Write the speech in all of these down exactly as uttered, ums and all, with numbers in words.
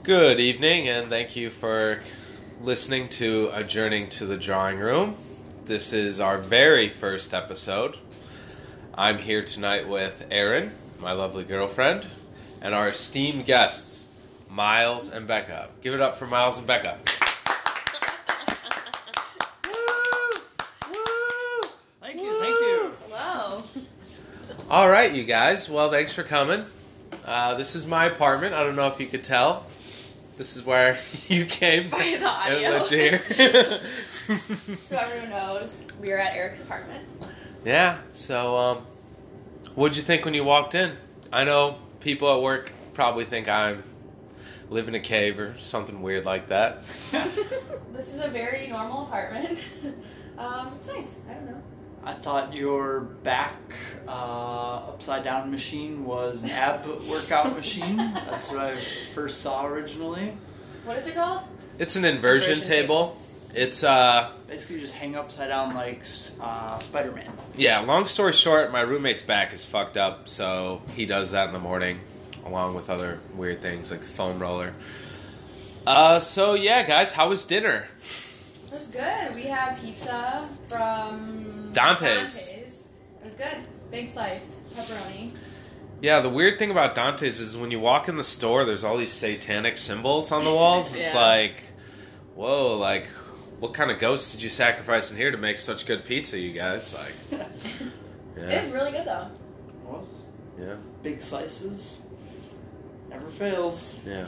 Good evening, and thank you for listening to Adjourning to the Drawing Room. This is our very first episode. I'm here tonight with Erin, my lovely girlfriend, and our esteemed guests, Miles and Becca. Give it up for Miles and Becca. Thank you, thank you. Hello. All right, you guys. Well, thanks for coming. Uh, this is my apartment. I don't know if you could tell. This is where you came By the audio. and lived here. So everyone knows we are at Eric's apartment. Yeah. So, um, what'd you think when you walked in? I know people at work probably think I'm live in a cave or something weird like that. This is a very normal apartment. um, it's nice. I don't know. I thought your back uh, upside down machine was an ab workout machine. That's what I first saw originally. What is it called? It's an inversion, Inversion table. It's uh, Basically, you just hang upside down like uh, Spider-Man. yeah. Long story short, my roommate's back is fucked up, so he does that in the morning, along with other weird things like the foam roller. Uh, so yeah, guys, how was dinner? It was good. We had pizza from Dante's. It was good. Big slice. Pepperoni. Yeah, the weird thing about Dante's is when you walk in the store, there's all these satanic symbols on the walls. It's Yeah. like, whoa, like, what kind of ghosts did you sacrifice in here to make such good pizza, you guys? Like, It yeah, is really good though. Was yeah, big slices. Never fails. yeah.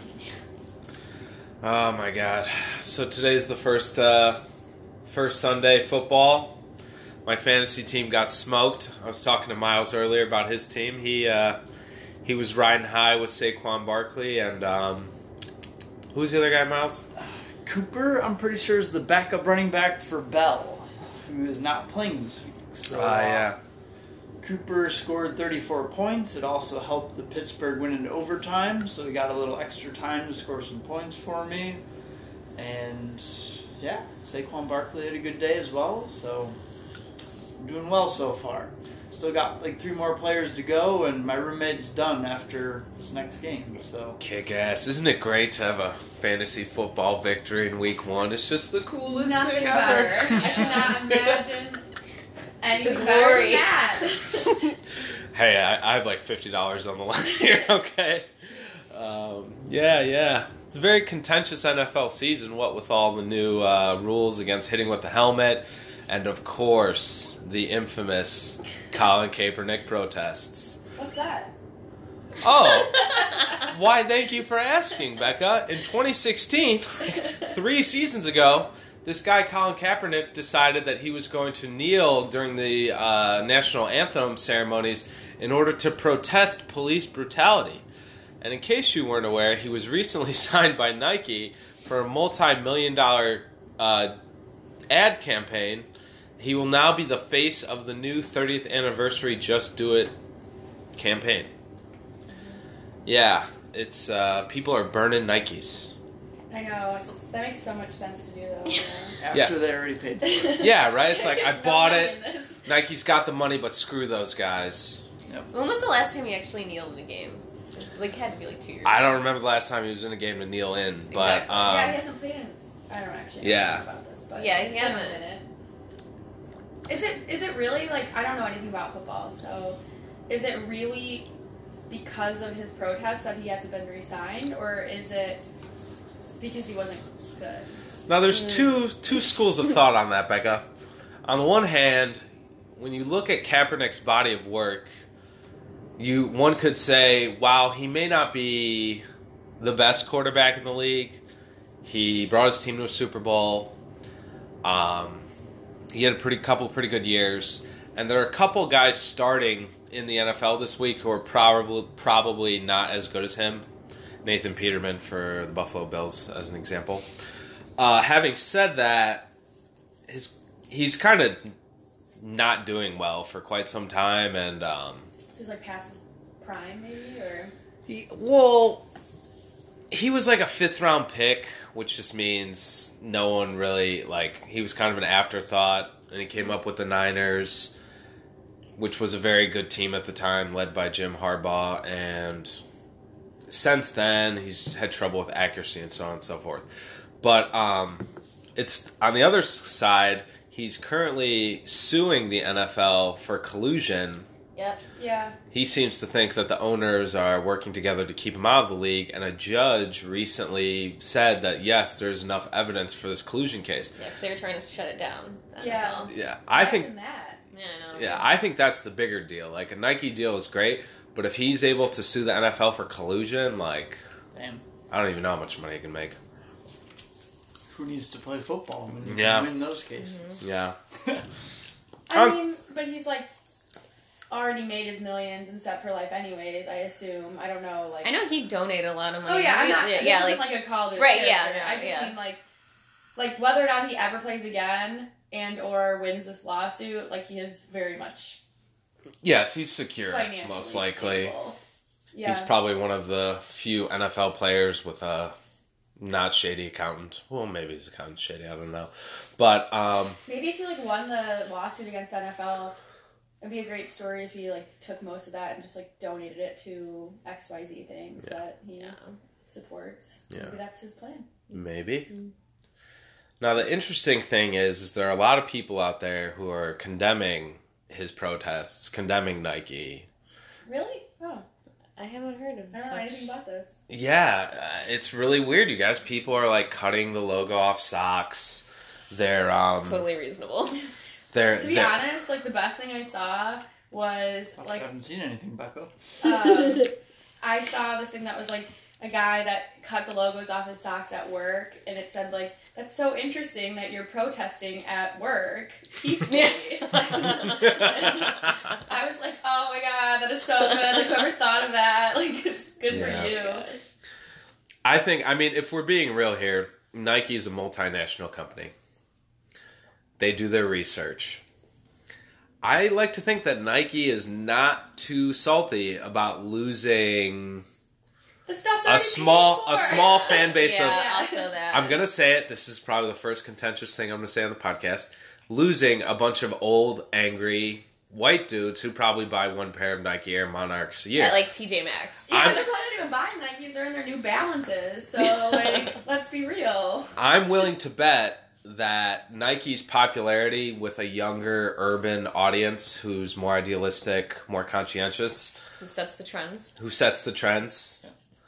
Oh my God! So today's the first, uh, first Sunday football. My fantasy team got smoked. I was talking to Miles earlier about his team. He uh, he was riding high with Saquon Barkley and um, who's the other guy, Miles? Cooper, I'm pretty sure, is the backup running back for Bell, who is not playing this week. So, Ah, uh, yeah. Cooper scored thirty-four points. It also helped the Pittsburgh win in overtime, so he got a little extra time to score some points for me. And yeah, Saquon Barkley had a good day as well, so I'm doing well so far. Still got like three more players to go, and my roommate's done after this next game. So Kick ass. Isn't it great to have a fantasy football victory in week one? It's just the coolest Nothing thing better. ever. I cannot imagine anything The better glory. than that. Hey, I, I have like fifty dollars on the line here, okay? Um, yeah, yeah. It's a very contentious N F L season, what with all the new uh, rules against hitting with the helmet, and of course, the infamous Colin Kaepernick protests. What's that? Oh, why thank you for asking, Becca. In twenty sixteen, three seasons ago, this guy Colin Kaepernick decided that he was going to kneel during the uh, national anthem ceremonies in order to protest police brutality. And in case you weren't aware, he was recently signed by Nike for a multi-million dollar uh, ad campaign. He will now be the face of the new thirtieth anniversary Just Do It campaign. Yeah, it's uh, people are burning Nikes. I know. It's, that makes so much sense to do though. You know? after Yeah. they already paid for it. Yeah, right? It's like, I No bought one it. in this. Nike's got the money, but screw those guys. When was the last time you actually kneeled in a game? It was, like, had to be like two years I ago. don't remember the last time he was in a game to kneel in, but Exactly. um, yeah, he hasn't played in. I don't actually know Yeah. about this, but Yeah, he it's been a hasn't. minute. Is it is it really like I don't know anything about football, so is it really because of his protest that he hasn't been re-signed, or is it because he wasn't good? now there's two two schools of thought on that, Becca. On the one hand, when you look at Kaepernick's body of work, you one could say, wow, he may not be the best quarterback in the league. He brought his team to a Super Bowl. Um, he had a pretty couple pretty good years, and there are a couple guys starting in the N F L this week who are probably probably not as good as him. Nathan Peterman for the Buffalo Bills, as an example. Uh, having said that, his he's kind of not doing well for quite some time, and um, So he's like past his prime, maybe, or he, well, he was like a fifth round pick, which just means no one really, like, he was kind of an afterthought, and he came up with the Niners, which was a very good team at the time, led by Jim Harbaugh, and since then, he's had trouble with accuracy and so on and so forth. But um, it's on the other side, he's currently suing the N F L for collusion. Yep. Yeah. He seems to think that the owners are working together to keep him out of the league, and a judge recently said that, yes, there's enough evidence for this collusion case. Yeah, because they were trying to shut it down. The Yeah. N F L. Yeah, I think... Imagine that. Yeah, I know. Yeah, I think that's the bigger deal. Like, a Nike deal is great, but if he's able to sue the N F L for collusion, like, Damn. I don't even know how much money he can make. Who needs to play football when you Yeah. can win those cases? Yeah. I Um, mean, but he's like already made his millions and set for life anyways, I assume. I don't know, like I know he donated a lot of money. Oh yeah, I'm not yeah, this yeah, isn't like, like a call to his Right, yeah, character. no, I just yeah. mean like like whether or not he ever plays again and or wins this lawsuit, like he is very much Yes, he's secure, financially most likely. stable. Yeah. He's probably one of the few N F L players with a not shady accountant. Well, maybe his accountant's shady, I don't know. But, um... Maybe if he like won the lawsuit against N F L, it'd be a great story if he like took most of that and just like donated it to X Y Z things Yeah. that he Yeah. supports. Yeah. Maybe that's his plan. Maybe. Mm. Now, the interesting thing is, is there are a lot of people out there who are condemning his protests, condemning Nike. Really? Oh, I haven't heard of I don't know such. anything about this. Yeah, uh, it's really weird, you guys. People are, like, cutting the logo off socks. They're, um... Totally reasonable. They're, To be they're, honest, like the best thing I saw was I like haven't seen anything, Becca. um, I saw this thing that was like a guy that cut the logos off his socks at work, and it said like, "That's so interesting that you're protesting at work peacefully." I was like, "Oh my god, that is so good! Like, whoever thought of that, like, good Yeah. for you." I think, I mean, if we're being real here, Nike is a multinational company. They do their research. I like to think that Nike is not too salty about losing The stuff's a already small paid a for. small fan base yeah, of... Yeah. also that. I'm going to say it. This is probably the first contentious thing I'm going to say on the podcast. Losing a bunch of old, angry white dudes who probably buy one pair of Nike Air Monarchs a year. Yeah, like T J Maxx. Yeah, I'm- they're not even buying Nikes. They're in their New Balances. So, like, let's be real. I'm willing to bet that Nike's popularity with a younger urban audience who's more idealistic, more conscientious, Who sets the trends. who sets the trends,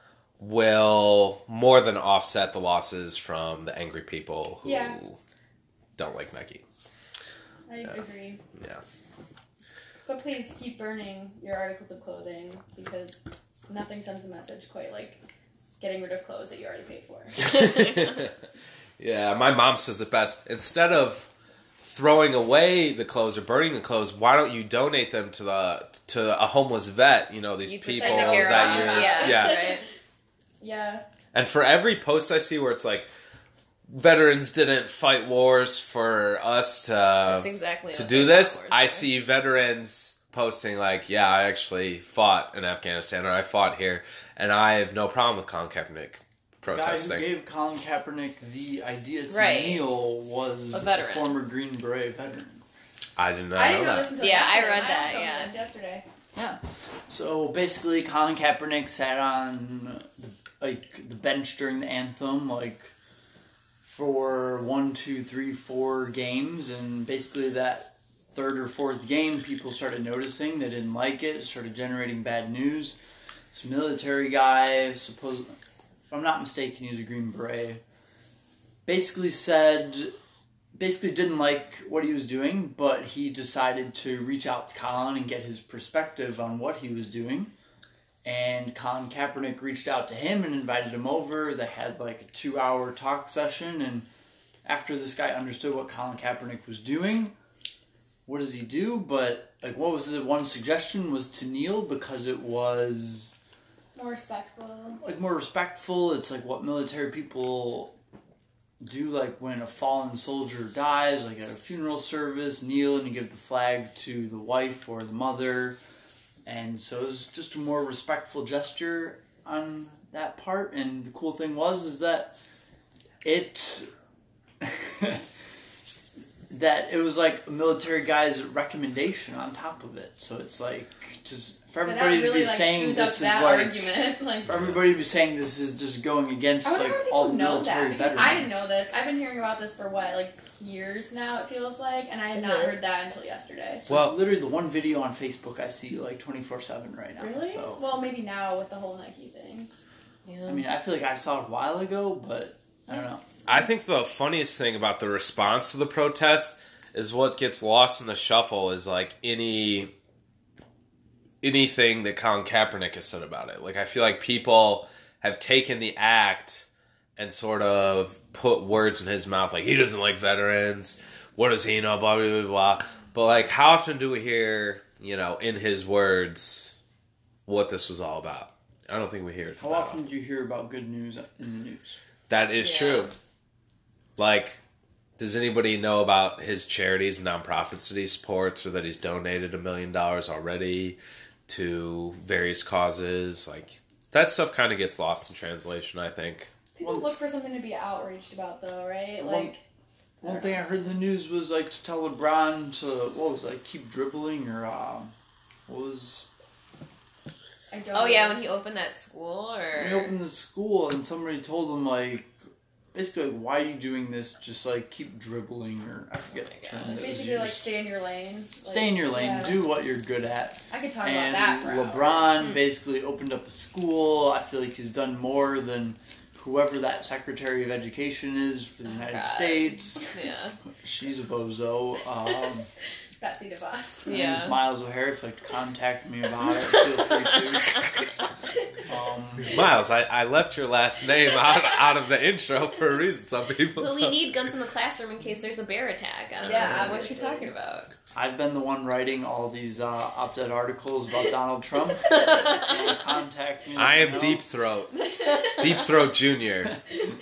will more than offset the losses from the angry people who Yeah. don't like Nike. I agree. Yeah. But please keep burning your articles of clothing because nothing sends a message quite like getting rid of clothes that you already paid for. Yeah, my mom says it best. Instead of throwing away the clothes or burning the clothes, why don't you donate them to the to a homeless vet? You know, these You people pretend to care that about you're them. yeah. Right? Yeah. And for every post I see where it's like veterans didn't fight wars for us to That's exactly to what do they this, thought I wars were. see veterans posting like, yeah, I actually fought in Afghanistan or I fought here, and I have no problem with Colin Kaepernick The guy protesting. who gave Colin Kaepernick the idea to Right. kneel was A a, veteran. former Green Beret veteran. I did not I know didn't know that. this until Yeah, I yesterday. read My that, mom told me yeah. this yesterday. Yeah. So basically, Colin Kaepernick sat on the, like the bench during the anthem, like for one, two, three, four games, and basically that third or fourth game, people started noticing they didn't like it. It started generating bad news. This military guy, suppose, if I'm not mistaken, he was a Green Beret. Basically said, basically didn't like what he was doing, but he decided to reach out to Colin and get his perspective on what he was doing. And Colin Kaepernick reached out to him and invited him over. They had like a two-hour talk session, and after this guy understood what Colin Kaepernick was doing, what does he do? But like, what was the one suggestion was to kneel because it was More respectful. like more respectful. It's like what military people do, like when a fallen soldier dies, like at a funeral service, kneel and you give the flag to the wife or the mother. And so it was just a more respectful gesture on that part. And the cool thing was is that it that it was like a military guy's recommendation on top of it. So it's like just for But everybody that really, to be like, saying screws this up is that like argument. Like, for everybody to be saying this is just going against I wonder like how people all the know military that because veterans. I didn't know this. I've been hearing about this for what, like years now. It feels like, and I had not Mhm. heard that until yesterday. It's Well- like literally the one video on Facebook I see like twenty-four seven right now. Really? So Well, maybe now with the whole Nike thing. Yeah. I mean, I feel like I saw it a while ago, but I don't know. I think the funniest thing about the response to the protest is what gets lost in the shuffle is like any anything that Colin Kaepernick has said about it. Like I feel like people have taken the act and sort of put words in his mouth like he doesn't like veterans. What does he know? Blah blah blah blah. But like, how often do we hear, you know, in his words, what this was all about? I don't think we hear it. How that often do you hear about good news in the news? That is Yeah. true. Like, does anybody know about his charities and nonprofits that he supports or that he's donated a million dollars already to various causes? Like, that stuff kind of gets lost in translation, I think. People Well- look for something to be outraged about, though, right? Well, Like, One thing I heard in the news was like to tell LeBron to what was it, like keep dribbling or um, what was I don't. Oh yeah, know. when he opened that school, or when he opened the school and somebody told him like basically like, why are you doing this? Just like keep dribbling or I forget Oh my the God. term that was basically like used. stay in your lane. Like, Stay in your lane, yeah. do what you're good at. I could talk And about that. For LeBron hours. Hmm. basically opened up a school. I feel like he's done more than whoever that Secretary of Education is for the Oh, United God. States. yeah, She's a bozo. Um, Betsy DeVos. My Yeah. name's Miles O'Hare. If you'd like to contact me about it, feel free to. Um, Miles, I, I left your last name out, out of the intro for a reason. Some people But we don't. need guns in the classroom in case there's a bear attack. I don't Yeah, know what obviously. you're talking about. I've been the one writing all these uh, op-ed articles about Donald Trump. Contact me. I let me am know. Deep Throat. Deep Throat Junior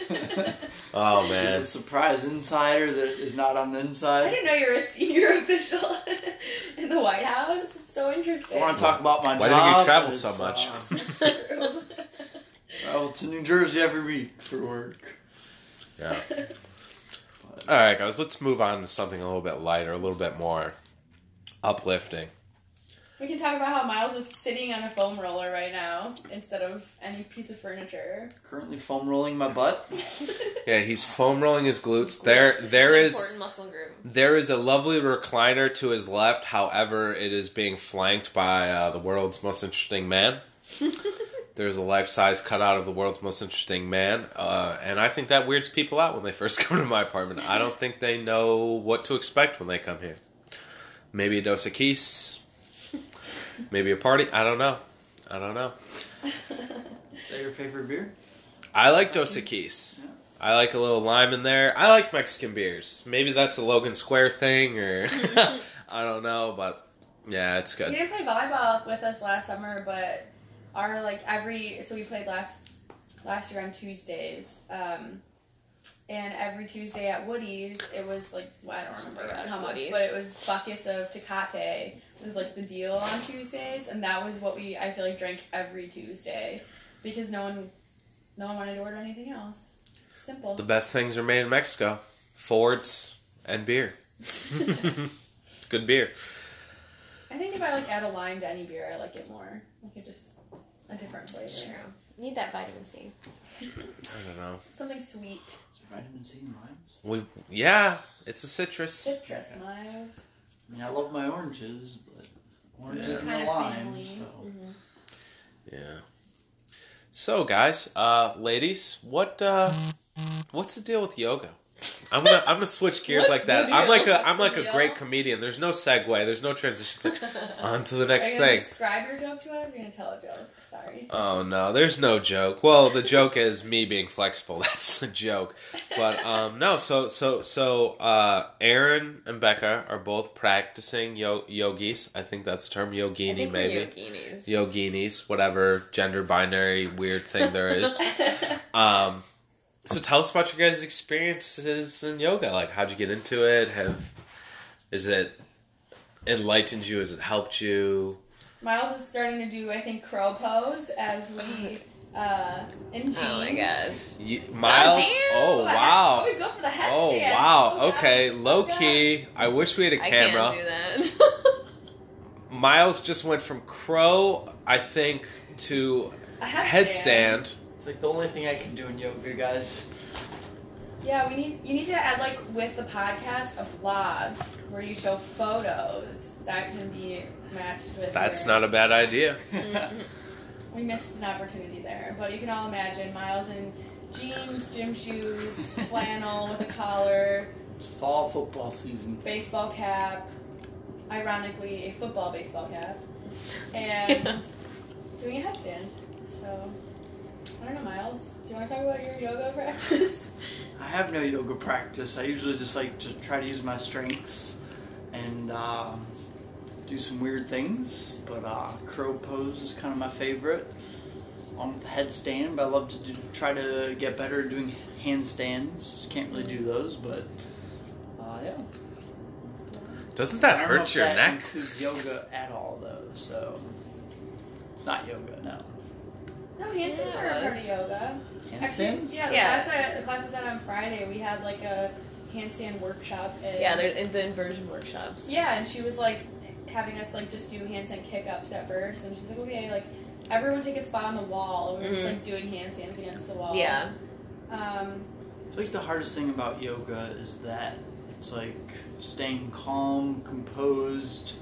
Oh, The man. surprise insider that is not on the I inside. didn't know you were a senior official in the White House. It's so I interesting. want to talk about my Why job. didn't you travel but so it's, much? Uh, travel to New Jersey every week for work. Yeah. All right, guys, let's move on to something a little bit lighter, a little bit more uplifting. We can talk about how Miles is sitting on a foam roller right now instead of any piece of furniture. Currently foam rolling my butt. Yeah, he's foam rolling his glutes. There, there It's an is important muscle group. there is a lovely recliner to his left. However, it is being flanked by uh, the world's most interesting man. There's a life-size cutout of the world's most interesting man, uh, and I think that weirds people out when they first come to my apartment. I don't think they know what to expect when they come here. Maybe a Dos Equis, maybe a party. I don't know. I don't know. Is that your favorite beer? I like Dos Equis. Yeah. I like a little lime in there. I like Mexican beers. Maybe that's a Logan Square thing, or I don't know, but yeah, it's He good. didn't play volleyball with us last summer, but our like every so we played last last year on Tuesdays, um, and every Tuesday at Woody's it was like well, I don't remember Oh my gosh, how much, Woody's. but it was buckets of Tecate. It was like the deal on Tuesdays, and that was what we I feel like drank every Tuesday because no one no one wanted to order anything else. Simple. The best things are made in Mexico. Fords and beer. Good beer. I think if I like add a lime to any beer, I like it more. Like it just a different flavor. True. You need that vitamin C. I don't know. Something sweet. Is there vitamin C in limes? We yeah, it's a citrus. Citrus, Miles. I mean, I love my oranges, but oranges Yeah. and the Kind of family. limes. So. Mhm. Yeah. So guys, uh, ladies, what uh, what's the deal with yoga? I'm gonna I'm gonna switch gears What's like that. the I'm like deal? a I'm What's like the a deal? great comedian. There's no segue. There's no transition. It's like on to the next Are you gonna thing. describe your joke to us? Or are you gonna tell a joke? Sorry. Oh no, there's no joke. Well, the joke is me being flexible. That's the joke. But um, no, so so so uh, Aaron and Becca are both practicing yo- yogis. I think that's the term I yogini, think maybe we're yoginis. yoginis, whatever gender binary weird thing there is. Um, so tell us about your guys' experiences in yoga. Like, how'd you get into it? Have is it enlightened you? Has it helped you? Miles is starting to do, I think, crow pose as we uh, in jeans. Oh my gosh. You, Miles? damn. Oh, I wow. always go for the headstand. Oh, wow. Oh, Okay, God. low Oh, God. key. I wish we had a I camera. can't do that. Miles just went from crow, I think, to A headstand. headstand. It's like the only thing I can do in yoga, guys. Yeah, we need you need to add like with the podcast a vlog where you show photos that can be matched with. That's your- not a bad idea. We missed an opportunity there, but you can all imagine Miles in jeans, gym shoes, flannel with a collar, It's fall football season. baseball cap, ironically a football baseball cap, and doing a headstand. So I don't know, Miles. Do you want to talk about your yoga practice? I have no yoga practice. I usually just like to try to use my strengths and uh, do some weird things. But uh, crow pose is kind of my favorite. On the headstand, but I love to do, try to get better at doing handstands. Can't really do those, but uh, yeah. Doesn't I that don't know hurt if your that neck? includes yoga at all, though. So it's not yoga, no. No, handstands are a part of yoga. Actually, Handstands? yeah, the, Yeah. Class I, the class I was at on Friday, we had like a handstand workshop. And, Yeah, they're in the inversion workshops. Yeah, and she was like having us like just do handstand kick-ups at first, and she's like, okay, like everyone take a spot on the wall. And we were just Mhm. like doing handstands against the wall. Yeah. Um, I feel like the hardest thing about yoga is that it's like staying calm, composed,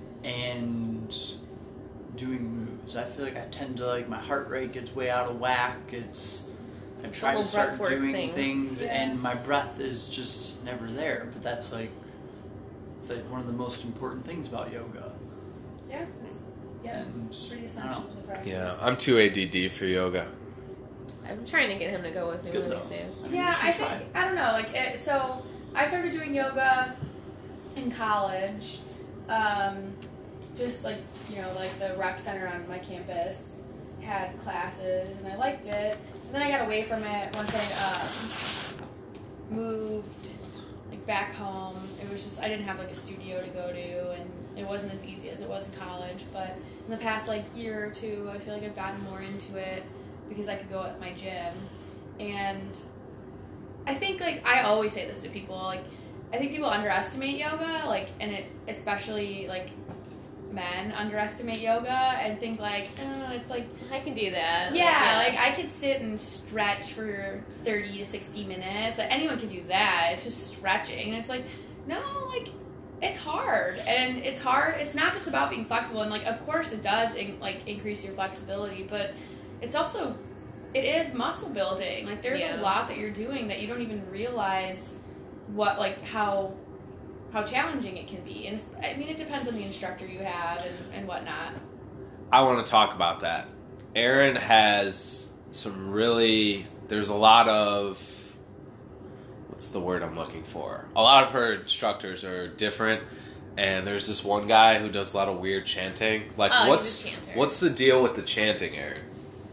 and doing moves. I feel like I tend to like my heart rate gets way out of whack. It's I'm It's the trying whole to start breath work doing thing. things, Yeah. and my breath is just never there. But that's like, like one of the most important things about yoga. yeah, it's, yeah, And it's pretty I essential don't to know. the practice. Yeah, I'm too A D D for yoga. I'm trying to get him to go with It's me good, one of these though. days. I mean, Yeah, you should I try. think I don't know. Like, it, so I started doing yoga in college, um, just like you know, like the rec center on my campus had classes, and I liked it. And then I got away from it once I um, moved like back home. It was just I didn't have like a studio to go to, and it wasn't as easy as it was in college. But in the past like year or two, I feel like I've gotten more into it because I could go at my gym. And I think, like, I always say this to people, like, I think people underestimate yoga, like, and it, especially, like, men underestimate yoga and think, like, oh, it's like, I can do that. yeah, like, I could sit and stretch for thirty to sixty minutes. Like, anyone can do that. It's just stretching. And it's like, no, like, it's hard. And it's hard. It's not just about being flexible. And, like, of course it does, in, like, increase your flexibility, but it's also... It is muscle building. Like there's Yeah. a lot that you're doing that you don't even realize what like how how challenging it can be. And it's, I mean, it depends on the instructor you have and, and whatnot. I want to talk about that. Erin has some really. There's a lot of. What's the word I'm looking for? A lot of her instructors are different, and there's this one guy who does a lot of weird chanting. Like, Oh, he's what's a chanter. what's the deal with the chanting, Erin?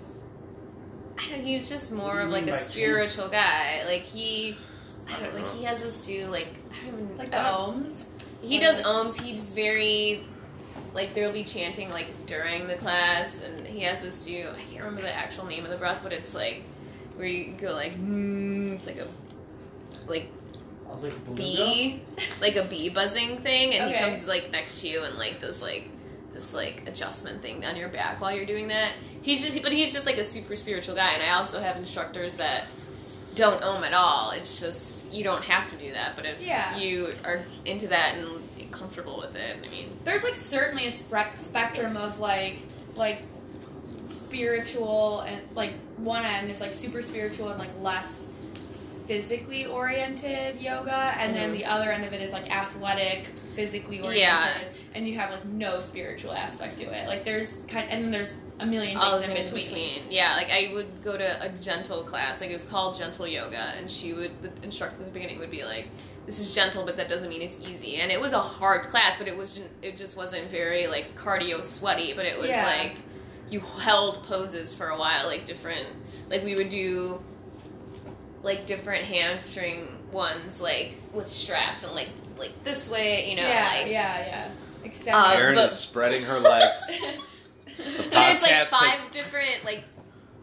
I don't know, he's just What more do you of like mean a by spiritual guy. Like he, I don't I don't like know. he has us do like I don't even Like I the don't- ohms. He does ohms. He's very like there'll be chanting like during the class, and he has us do. I can't remember the actual name of the breath, but it's like where you go like mm, it's like a like Sounds like a beluga. bee, like a bee buzzing thing, and Okay. he comes like next to you and like does like this like adjustment thing on your back while you're doing that. He's just, but he's just like a super spiritual guy, and I also have instructors that don't ohm at all. It's just you don't have to do that, but if Yeah. you are into that and comfortable with it, I mean, There's like certainly a spec- spectrum of like like spiritual and like one end is like super spiritual and like less physically oriented yoga, and then Mhm. the other end of it is like athletic, physically oriented, Yeah. and you have like no spiritual aspect to it. Like there's kind, and then there's a million all things the in things between. between. Yeah, like I would go to a gentle class, like it was called Gentle Yoga, and she would, the instructor at the beginning would be like, this is gentle, but that doesn't mean it's easy. And it was a hard class, but it was it just wasn't very like cardio sweaty, but it was Yeah. like you held poses for a while, like different, like we would do like different hamstring ones, like with straps and like like this way, you know, yeah, like yeah, yeah. Extend Uh, Erin but- is spreading her legs. The but it's like podcast five has- different like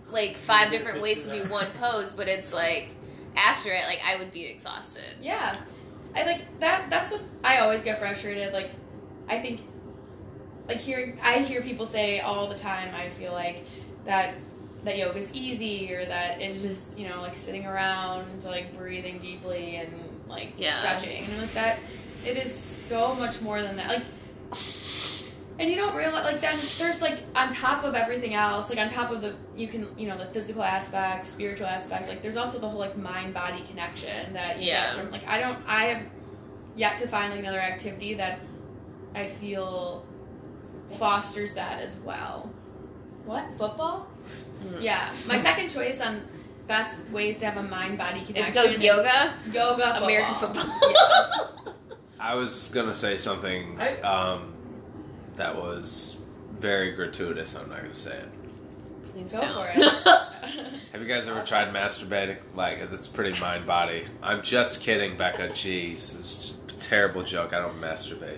like five different ways to do one pose, but it's like after it, like I would be exhausted. Yeah, I like that. That's what I always get frustrated. Like, I think, like hearing I hear people say all the time. I feel like that that yoga's easy, or that it's just you know like sitting around, like breathing deeply and like Yeah. stretching, and like that. It is so much more than that. Like. And you don't realize, like, then there's, like, on top of everything else, like, on top of the, you can, you know, the physical aspect, spiritual aspect, like, there's also the whole, like, mind-body connection that you Yeah. get from, like, I don't, I have yet to find, like, another activity that I feel fosters that as well. What? Football? Mm. Yeah. My second choice on best ways to have a mind-body connection It goes is yoga, yoga, football. American football. Yeah. I was gonna say something I- um, that was very gratuitous. I'm not gonna say it. Please Go don't. for it. Have you guys ever tried masturbating? Like, it's pretty mind body. I'm just kidding, Becca. Jeez, it's a terrible joke. I don't masturbate.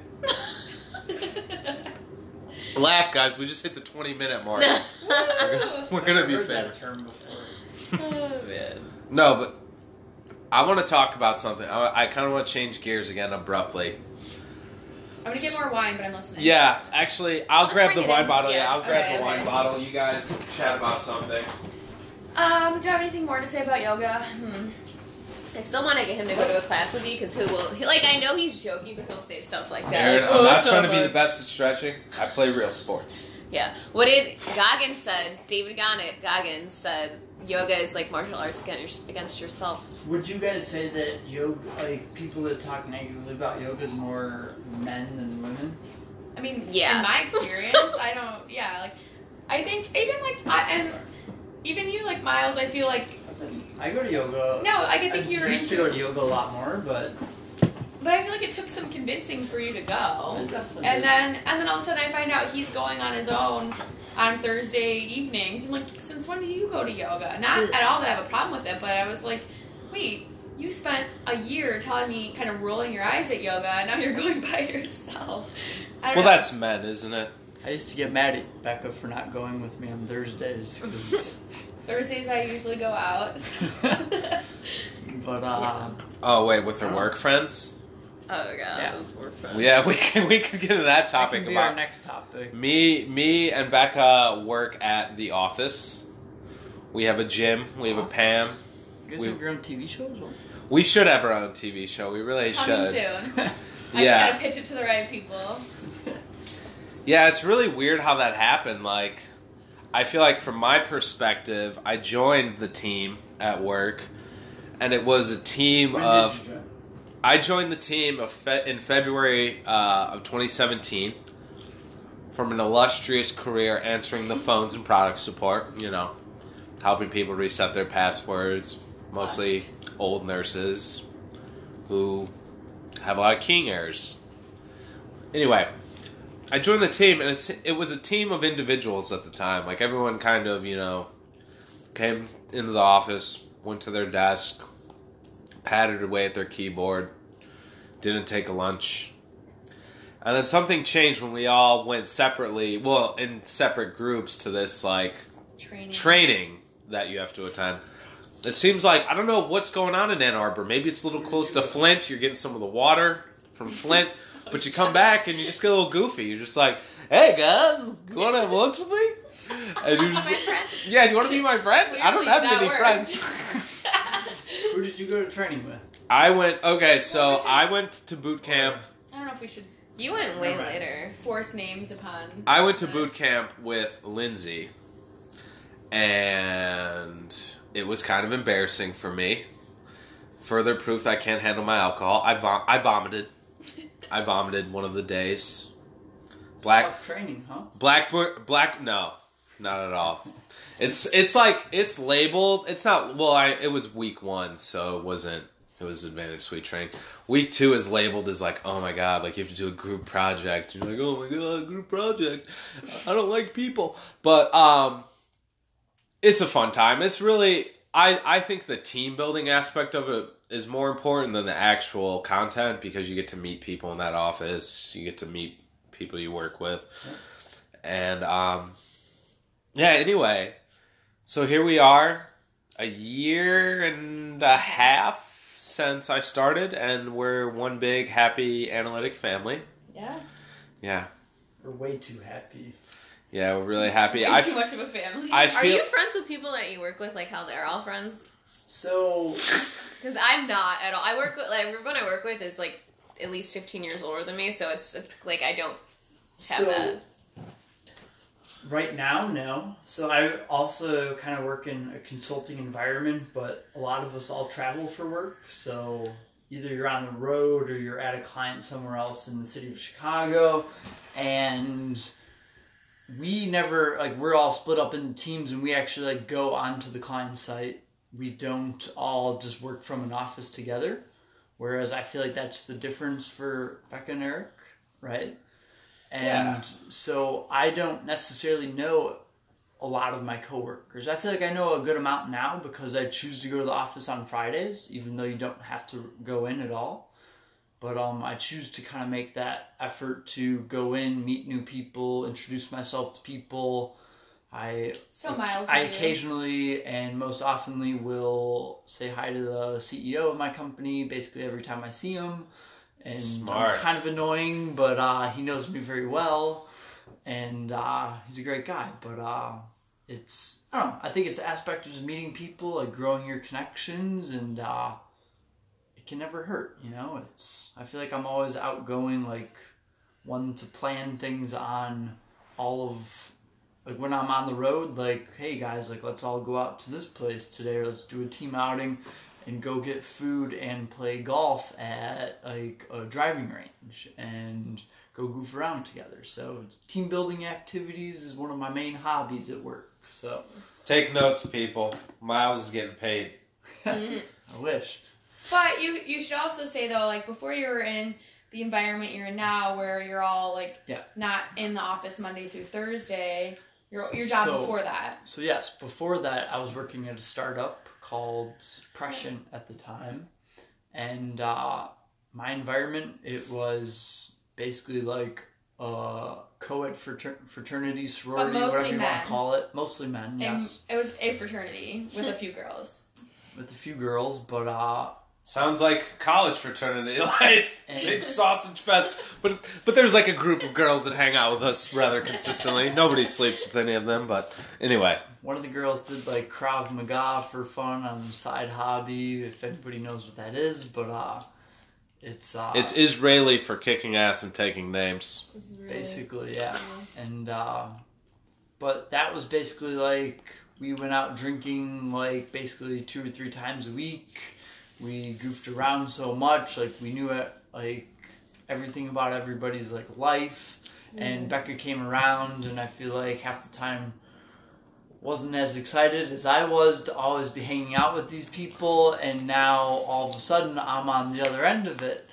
Laugh, guys. We just hit the twenty minute mark. We're gonna, we're gonna I've be heard that famous. term before. Oh, man. No, but I want to talk about something. I, I kind of want to change gears again abruptly. I'm gonna get more wine, but I'm listening. Yeah, actually, I'll, I'll grab just the bring it wine in. bottle. Yeah, Yes, I'll grab okay, the wine okay. bottle. You guys chat about something. Um, do you have anything more to say about yoga? Hmm. I still want to get him to go to a class with you because he will. He, like I know he's joking, but he'll say stuff like that. Aaron, Like, I'm "Oh, not it's trying to be hard." the best at stretching. I play real sports. Yeah. What did Goggins said? David Gon- Goggins said yoga is like martial arts against against yourself. Would you guys say that yoga, like people that talk negatively about yoga, is more men than women? I mean, Yeah. in my experience, I don't. Yeah, like I think even like I, and even you, like Miles, I feel like I go to yoga. no, like, I think I you're used to into, go to yoga a lot more, but but I feel like it took some convincing for you to go. I definitely And did. then and then all of a sudden I find out he's going on his own on Thursday evenings. I'm like, since when do you go to yoga? Not at all that I have a problem with it, but I was like, wait, you spent a year telling me, kind of rolling your eyes at yoga, and now you're going by yourself. I don't Well, know. that's men, isn't it? I used to get mad at Becca for not going with me on Thursdays. 'Cause Thursdays I usually go out. but uh, Oh wait, with her work friends. Oh god, Yeah. those work friends. Yeah, we can we can get into that that topic can be our about next topic. me. Me and Becca work at the office. We have a gym. We have a Pam. You guys we- have your own T V show as well? We should have our own T V show. We really Coming should. soon. I Yeah. just gotta pitch it to the right people. Yeah, it's really weird how that happened. Like, I feel like from my perspective, I joined the team at work, and it was a team When of. did you join? I joined the team of fe- in February uh, of twenty seventeen from an illustrious career answering the phones and product support. You know, helping people reset their passwords, mostly old nurses who have a lot of keying errors. Anyway, I joined the team, and it's it was a team of individuals at the time. Like, everyone kind of, you know, came into the office, went to their desk, patted away at their keyboard, didn't take a lunch. And then something changed when we all went separately, well, in separate groups to this, like, Training. training that you have to attend. It seems like, I don't know what's going on in Ann Arbor. Maybe it's a little close to Flint. You're getting some of the water from Flint. But you come back and you just get a little goofy. You're just like, hey, guys, you want to have lunch with me? And you're just, My friend. yeah, do you want to be my friend? I don't Clearly have that many worked. friends. Who did you go to training with? I went, okay, so Well, we should- I went to boot camp. I don't know if we should You went way Never mind. later. force names upon. I went to this. boot camp with Lindsay, and it was kind of embarrassing for me. Further proof that I can't handle my alcohol. I vom- I vomited. I vomited one of the days. Black Tough training, huh? black bo- black no, not at all. It's it's like it's labeled. It's not well. I it was week one, so it wasn't. It was advanced sweet training. Week two is labeled as like, oh my god, like you have to do a group project. You're like, oh my god, group project. I don't like people, but um, it's a fun time. It's really, I I think the team building aspect of it is more important than the actual content because you get to meet people in that office. You get to meet people you work with, and um, yeah. Anyway, So here we are, a year and a half since I started, and we're one big, happy, analytic family. Yeah. Yeah. We're way too happy. Yeah, we're really happy. Way I too f- much of a family. I Are feel- you friends with people that you work with, like how they're all friends? So, Because I'm not at all. I work with, like, everyone I work with is, like, at least fifteen years older than me, so it's, like, I don't have so that. right now, no. So I also kind of work in a consulting environment, but a lot of us all travel for work. So either you're on the road or you're at a client somewhere else in the city of Chicago, and we never, like, we're all split up into teams, and we actually, like, go onto the client site. We don't all just work from an office together, whereas I feel like that's the difference for Becca and Eric, right? And Yeah. so I don't necessarily know a lot of my coworkers. I feel like I know a good amount now because I choose to go to the office on Fridays, even though you don't have to go in at all. But um, I choose to kind of make that effort to go in, meet new people, introduce myself to people. I So Miles. I of you. occasionally and most oftenly will say hi to the C E O of my company basically every time I see him. And Smart. I'm kind of annoying, but uh, he knows me very well. And uh, he's a great guy. But uh, it's, I don't know, I think it's the aspect of just meeting people, like growing your connections, and uh, it can never hurt, you know? It's, I feel like I'm always outgoing, like one to plan things on all of, like when I'm on the road, like, hey guys, like let's all go out to this place today, or let's do a team outing and go get food and play golf at like a driving range and go goof around together. So team building activities is one of my main hobbies at work. So Take notes, people. Miles is getting paid. I wish. But you you should also say though, like before you were in the environment you're in now, where you're all like Yeah. not in the office Monday through Thursday. Your your job So- before that. So yes, before that I was working at a startup called Prescient at the time. And uh, my environment, it was basically like a co-ed frater- fraternity, sorority, mostly whatever you want men. to call it. Mostly men, And yes. it was a fraternity with a few girls. With a few girls, but uh, Sounds like college fraternity life. And- Big sausage fest. But but there's like a group of girls that hang out with us rather consistently. Nobody sleeps with any of them, but anyway. one of the girls did like Krav Maga for fun on the side hobby, if anybody knows what that is, but uh, it's uh, It's Israeli for kicking ass and taking names. It's really, basically, yeah. And uh, but that was basically like we went out drinking like basically two or three times a week. We goofed around so much, like we knew it, like everything about everybody's like life. And Becca came around, and I feel like half the time wasn't as excited as I was to always be hanging out with these people, and now all of a sudden I'm on the other end of it,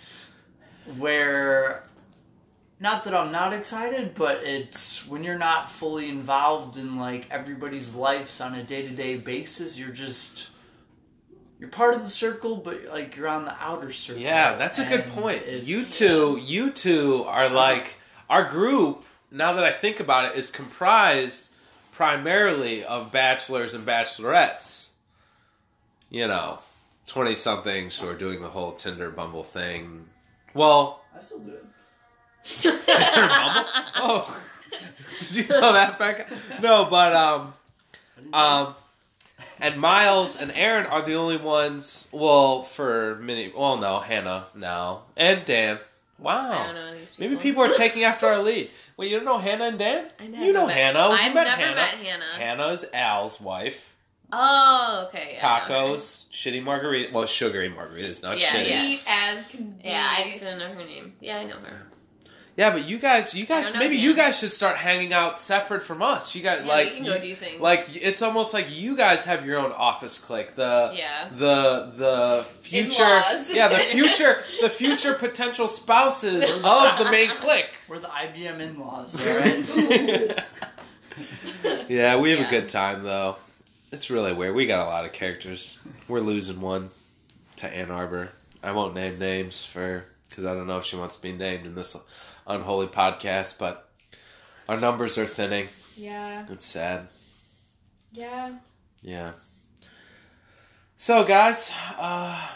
where not that I'm not excited, but it's when you're not fully involved in like everybody's lives on a day-to-day basis, you're just you're part of the circle, but like you're on the outer circle. Yeah, that's a good And point. it's- You two, you two are like our group. Now that I think about it, is comprised primarily of bachelors and bachelorettes. You know, twenty somethings who are doing the whole Tinder Bumble thing. Well, I still do it. Tinder Bumble. Oh, did you know that, Becca? No, but um, um. And Miles and Aaron are the only ones, well, for many, well, no, Hannah now. And Dan. Wow. I don't know these people. Maybe people are taking after our lead. Wait, you don't know Hannah and Dan? I never You know met- Hannah. You I've met never Hannah. met Hannah. Hannah is Al's wife. Oh, okay. yeah, I know her. Tacos, shitty margarita. Well, sugary margaritas, not Yeah, shitty. yeah. Sweet as can be. Yeah, I just didn't know her name. Yeah, I know her. Yeah, but you guys, you guys, I don't know maybe Dan. you guys should start hanging out separate from us. You guys, Yeah, like, we can go you- do things. like it's almost like you guys have your own office clique. The Yeah. the the future, In-laws. yeah, the future, the future potential spouses of the main clique. We're the I B M in-laws, alright? Yeah, we have Yeah. a good time though. It's really weird. We got a lot of characters. We're losing one to Ann Arbor. I won't name names for because I don't know if she wants to be named in this unholy podcast, but our numbers are thinning. Yeah, It's sad. yeah. Yeah. So, guys, uh,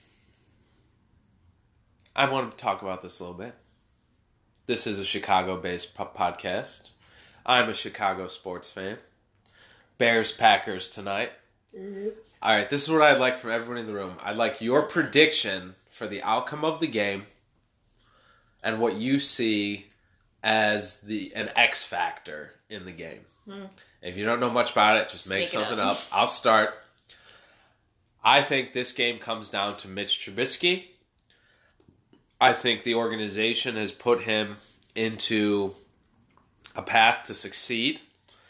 I want to talk about this a little bit. This is a Chicago-based po- podcast. I'm a Chicago sports fan. Bears, Packers tonight. Mm-hmm. All right, this is what I'd like from everyone in the room. I'd like your prediction for the outcome of the game and what you see as the an X factor in the game. Mm. If you don't know much about it, just, just make, make something up. up. I'll start. I think this game comes down to Mitch Trubisky. I think the organization has put him into a path to succeed.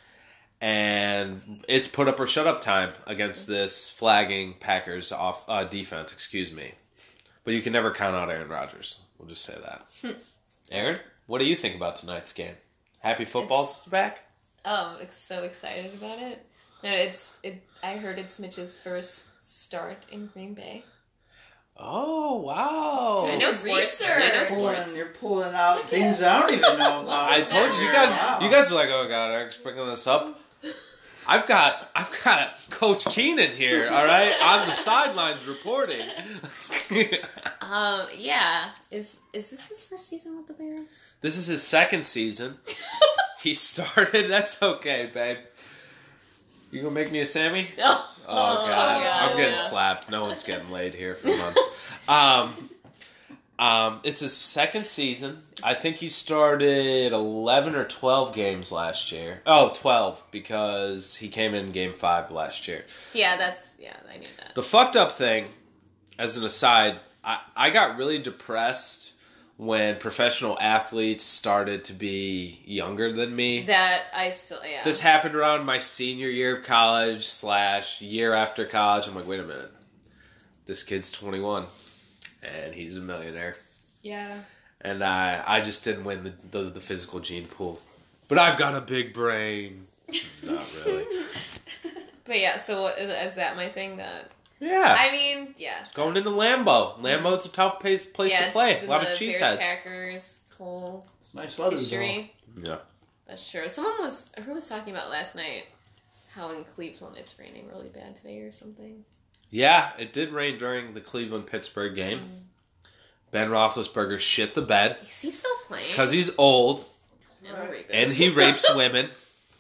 And it's put up or shut up time against this flagging Packers off uh, defense, excuse me. But you can never count out Aaron Rodgers. We'll just say that. Aaron, what do you think about tonight's game? Happy football's it's, back? Oh, I'm so excited about it. No, it's it. I heard it's Mitch's first start in Green Bay. Oh, wow. I know sports. Research. I know Pulling, sports. you're pulling out things I don't even know about. I told you, you guys, Wow. you guys were like, oh God, Eric's bringing this up. I've got, I've got Coach Keenan here, all right, on the sidelines reporting. um, yeah. Is is this his first season with the Bears? This is his second season. He started. That's okay, babe. You gonna make me a Sammy? Oh, oh God. God, I'm getting yeah. slapped. No one's getting laid here for months. um, um, it's his second season. I think he started eleven or twelve games last year. Oh, twelve, because he came in game five last year. Yeah, that's, yeah, I knew that. The fucked up thing, as an aside, I, I got really depressed when professional athletes started to be younger than me. That, I still, yeah. This happened around my senior year of college slash year after college. I'm like, wait a minute. This kid's twenty-one, and he's a millionaire. Yeah. And I, I just didn't win the, the the physical gene pool. But I've got a big brain. Not really. But yeah, so is that my thing? That Yeah. I mean, yeah. Going into Lambeau. Lambeau's a tough place, place yeah, to play. The, A lot the of cheese Bears, heads. Packers, whole It's nice weather, history. Yeah. That's true. Someone was, who was talking about last night how in Cleveland it's raining really bad today or something. Yeah, it did rain during the Cleveland-Pittsburgh game. Mm. Ben Roethlisberger shit the bed. Is he still playing? Because he's old. And, a rapist. And he rapes women.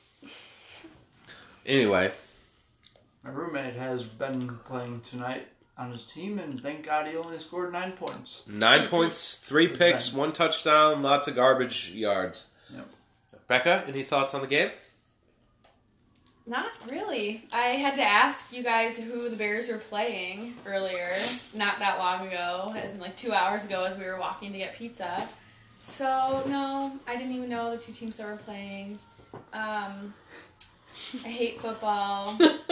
Anyway. My roommate has been playing tonight on his team, and thank God he only scored nine points. Nine points, three picks, one touchdown, lots of garbage yards. Yep. Becca, any thoughts on the game? Not really. I had to ask you guys who the Bears were playing earlier, not that long ago, as in like two hours ago as we were walking to get pizza. So, no, I didn't even know the two teams that were playing. Um, I hate football.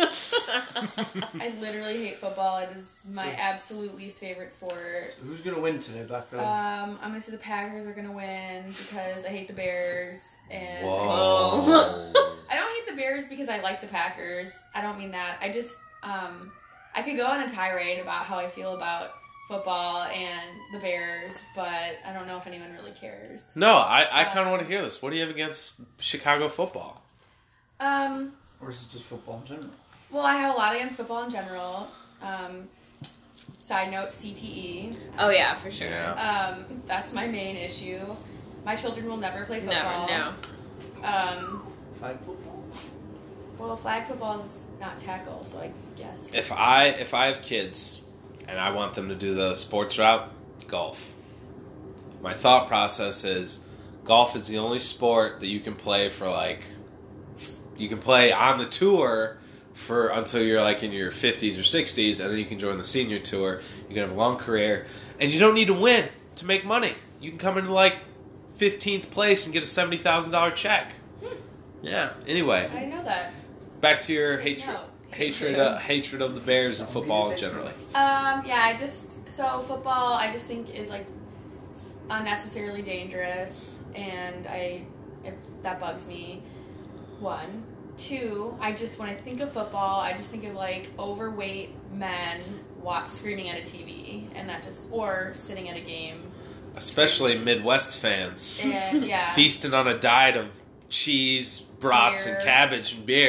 I literally hate football. It is my So- absolute least favorite sport. So who's going to win today, Becca? Um, I'm going to say the Packers are going to win because I hate the Bears. And Whoa. I don't hate the Bears because I like the Packers. I don't mean that. I just, um, I could go on a tirade about how I feel about football and the Bears, but I don't know if anyone really cares. No, I, I kind of Um, want to hear this. What do you have against Chicago football? Um, or is it just football in general? well, I have a lot against football in general. Um, side note, C T E. Oh, yeah, for sure. Yeah. Um, that's my main issue. My children will never play football. Never, no. Um, Flag football? well, flag football is not tackle, so I guess. If I if I have kids and I want them to do the sports route, golf. My thought process is golf is the only sport that you can play for like you can play on the tour for until you're like in your fifties or sixties, and then you can join the senior tour. You can have a long career, and you don't need to win to make money. You can come into like fifteenth place and get a seventy thousand dollar check. Yeah. Anyway, I didn't know that. back to your hatred, No. hatred, uh, hatred of the Bears and football generally. Um, yeah, I just, so football, I just think is like unnecessarily dangerous, and I, it, that bugs me. One. Two, I just, when I think of football, I just think of like overweight men watch, screaming at a T V, and that just, or sitting at a game. Especially Midwest fans. And, yeah. Feasting on a diet of cheese, brats, Beer. and cabbage and beer. Hey,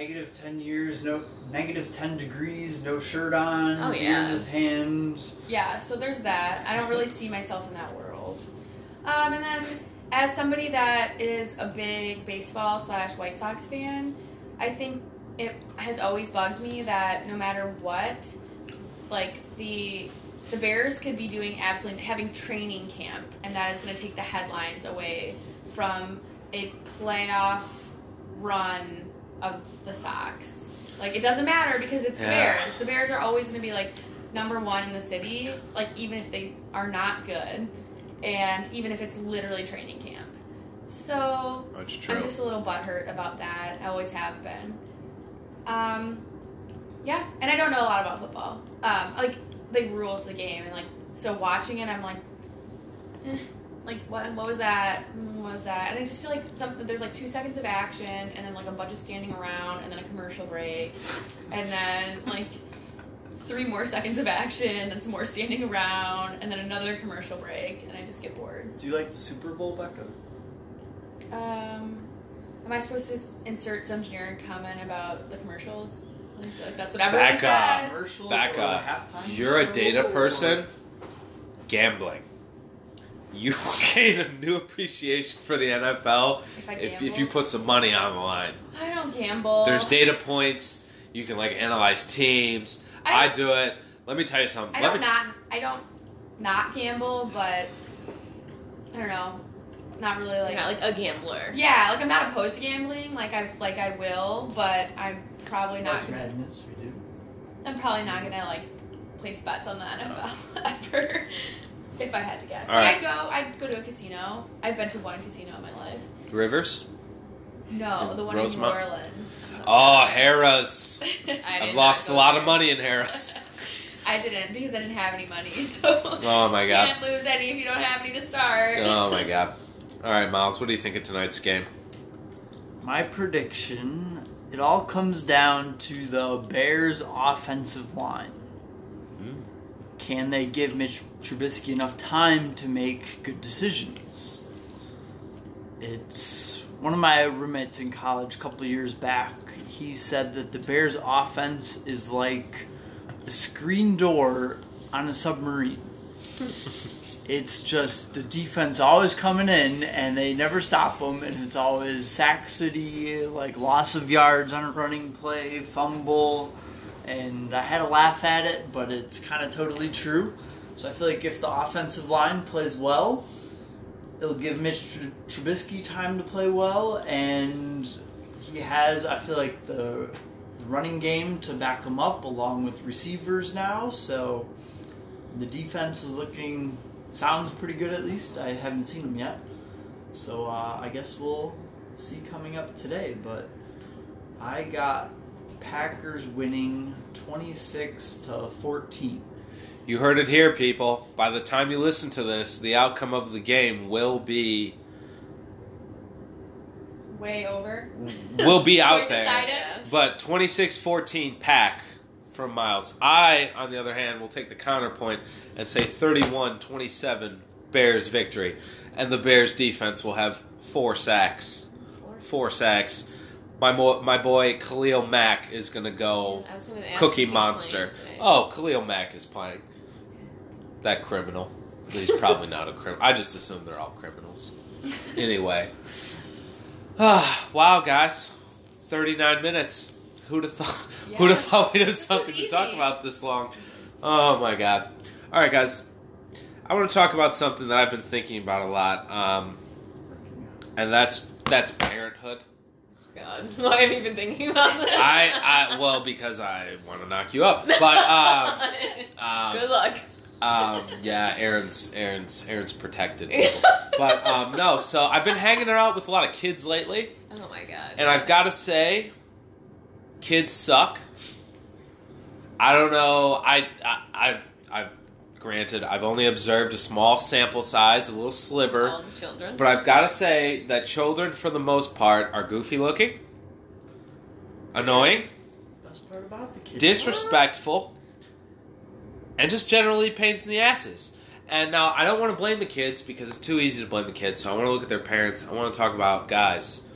negative ten years, no negative ten degrees, no shirt on, Oh, beer yeah. in his hand. Yeah, so there's that. I don't really see myself in that world. Um, and then, as somebody that is a big baseball slash White Sox fan, I think it has always bugged me that no matter what, like the the Bears could be doing absolutely having training camp, and that is going to take the headlines away from a playoff run of the Sox. Like, it doesn't matter because it's the Yeah. Bears. The Bears are always going to be like number one in the city, like even if they are not good, and even if it's literally training camp. So That's true. I'm just a little butthurt about that. I always have been. Um, yeah, and I don't know a lot about football. Um, like the rules of the game, and like so watching it, I'm like, eh, like what? What was that? Mm, What was that? And I just feel like some there's like two seconds of action, and then like a bunch of standing around, and then a commercial break, and then like three more seconds of action, and then some more standing around, and then another commercial break, and I just get bored. Do you like the Super Bowl, Becca? Um, am I supposed to s- insert some generic comment about the commercials? Like, like that's what everyone Back up. says. Commercials Back or up. halftime You're a show data or- person. Gambling. You gain a new appreciation for the N F L If I if, if gamble? you put some money on the line. I don't gamble. There's data points. You can like analyze teams. I, I- do it. Let me tell you something. I Let don't me- not. I don't not gamble, but I don't know. Not really You're like. not like a gambler. Yeah, like I'm not opposed to gambling. Like I like I will, but I'm probably not. March Gonna, Madness, we do. I'm probably not gonna like place bets on the N F L ever. If I had to guess, All like, right. I'd go. I'd go to a casino. I've been to one casino in my life. Rivers. No, the one Rosemont? in New Orleans. Oh, Harrah's. I I've did lost a not go lot there. of money in Harrah's. I didn't because I didn't have any money. So Oh my god. can't lose any if you don't have any to start. Oh my god. All right, Miles. What do you think of tonight's game? My prediction, it all comes down to the Bears' offensive line. Hmm. Can they give Mitch Trubisky enough time to make good decisions? It's one of my roommates in college a couple of years back. He said that the Bears' offense is like a screen door on a submarine. It's just the defense always coming in, and they never stop them, and it's always sack city, like loss of yards on a running play, fumble, and I had to laugh at it, but it's kind of totally true. So I feel like if the offensive line plays well, it'll give Mitch Tr- Trubisky time to play well, and he has, I feel like, the running game to back him up, along with receivers now, so the defense is looking... sounds pretty good at least. I haven't seen them yet. So uh, I guess we'll see coming up today. But I got Packers winning twenty-six to fourteen. You heard it here, people. By the time you listen to this, the outcome of the game will be Way over. will be out We're there. decided. But twenty-six fourteen Pack from Miles. I, on the other hand, will take the counterpoint and say thirty-one twenty-seven Bears victory. And the Bears defense will have four sacks. Four sacks. My mo- my boy Khalil Mack is going to go I was gonna ask Cookie if he's Monster. playing today. Oh, Khalil Mack is playing. That criminal. He's probably not a criminal. I just assume they're all criminals. Anyway. Ah, wow, guys. thirty-nine minutes. Who'd have thought, Yeah. who'd have thought we'd have This was something to talk easy. about this long? Oh, my God. All right, guys. I want to talk about something that I've been thinking about a lot, um, and that's that's parenthood. God, why have you been thinking about this? I, I well, because I want to knock you up. But, um, um, Good luck. Um, yeah, Aaron's Aaron's Aaron's protected. But um, no, so I've been hanging out with a lot of kids lately, Oh my god. and I've got to say, kids suck. I don't know. I, I I've I've granted I've only observed a small sample size, a little sliver, All the children. but I've got to say that children, for the most part, are goofy looking, annoying, Best part about the kids. disrespectful, and just generally pains in the asses. And now, I don't want to blame the kids because it's too easy to blame the kids, so I want to look at their parents. I want to talk about, guys,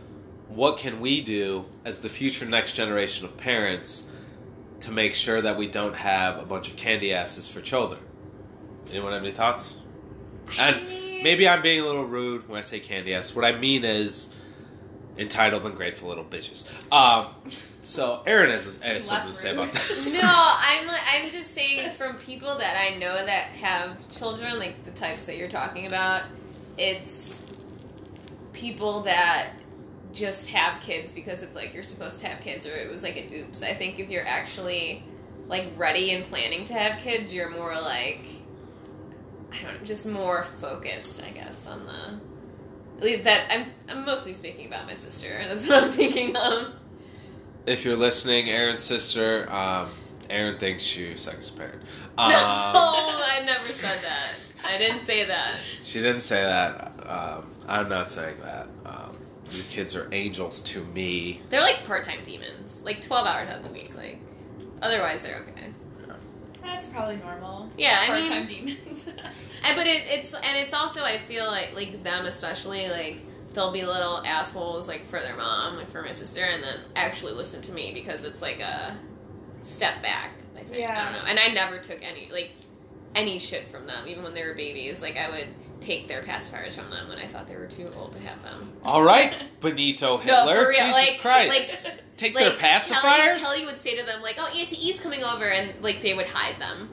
what can we do as the future next generation of parents to make sure that we don't have a bunch of candy asses for children? Anyone have any thoughts? And maybe I'm being a little rude when I say candy ass. What I mean is entitled and grateful little bitches. Um, so Aaron has, has something to say about this. No, I'm I'm just saying from people that I know that have children, like the types that you're talking about, it's people that just have kids because it's like you're supposed to have kids, or it was like an oops. I think if you're actually like ready and planning to have kids, you're more like, I don't know, just more focused, I guess, on the. At least that I'm I'm mostly speaking about my sister. That's what I'm thinking of. If you're listening, Aaron's sister, um, Aaron thinks you suck as a parent. Um, no, I never said that. I didn't say that. She didn't say that. Um, I'm not saying that. Um, your kids are angels to me. They're like part-time demons, like twelve hours out of the week. Like, otherwise they're okay. That's probably normal. Yeah, I Part-time mean, demons. and, but it, it's and it's also I feel like like them especially like they'll be little assholes like for their mom, like for my sister, and then actually listen to me because it's like a step back. I think Yeah. I don't know, and I never took any like any shit from them, even when they were babies. Like I would take their pacifiers from them when I thought they were too old to have them. All right, Benito Hitler, No, for real, Jesus like- Christ, like- take Like their pacifiers. Kelly, Kelly would say to them like, "Oh, Auntie E's coming over," and like they would hide them.